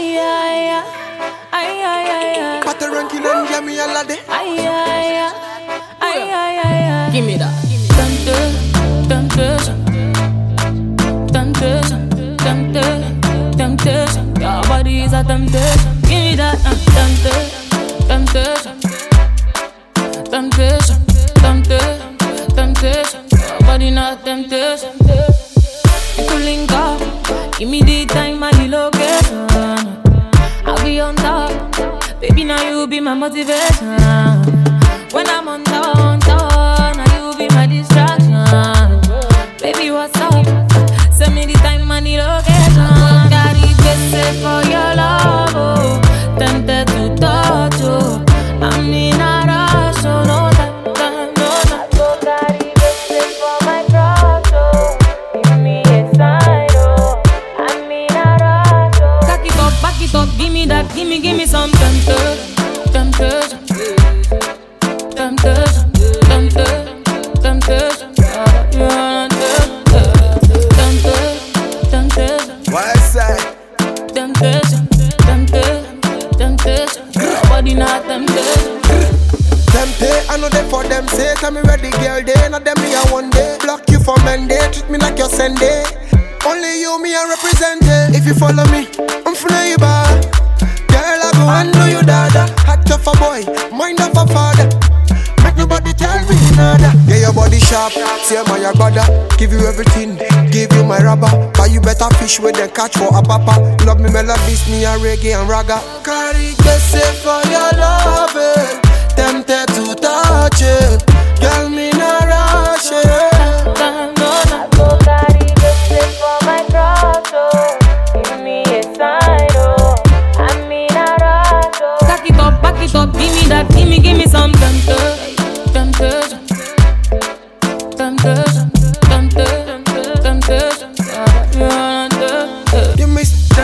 Ay, ay, ay. Ay, ay, ay, ay. Pata ranking and jammy all day. Ay, ay, ay. Ay, ay, ay, ay. Give me that. Temptation, temptation, temptation, temptation. Your body is a temptation. Give me that. Temptation, temptation, temptation, temptation. Your body not temptation. You could link up. Give me the time and the location. I'll be on top. Baby, now you be my motivation. When I'm on down, now you be my distraction. Baby, what's up? Send me the time and the location. Got it best for your love, oh. Tempted to touch, oh. I'm in a rush, so no time, no time. Got it best for my crush, oh. Give me a sign, oh. I'm in a rush, oh. Back it up, give me that, give me some temptation, temptation. Temptation, temptation, temptation. Temptation. What I say? Temptation, temptation, temptation. Nobody not temptation. Temptation, I know they for them say. Tell me ready, girl, they know them me a one day. Block you for Monday, treat me like your Sunday. Only you, me, I represent it. If you follow me, I'm finna you bad. Girl, I go and do you dada. Hat of a boy, mind of a father. Make nobody tell me nada. Yeah, your body sharp, say my your brother. Give you everything, give you my rubber. Buy you better fish with them catch for a papa. Love me melodies, me a reggae and raga. Carry the for your loving. Tempted to touch it. Girl, me no rush it. Back it up, give me that, give me some temptation, temptation, temptation, temptation, temptation. Give me